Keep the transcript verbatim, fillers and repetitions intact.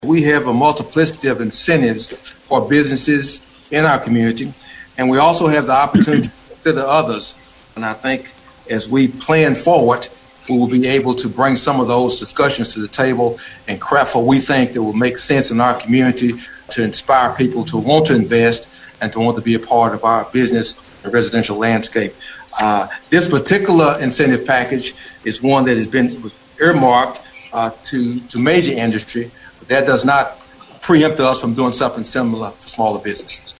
We have a multiplicity of incentives for businesses in our community, and we also have the opportunity to consider others. And I think as we plan forward, we will be able to bring some of those discussions to the table and craft what we think that will make sense in our community to inspire people to want to invest and to want to be a part of our business and residential landscape. Uh, this particular incentive package is one that has been earmarked uh, to, to major industry. That does not preempt us from doing something similar for smaller businesses.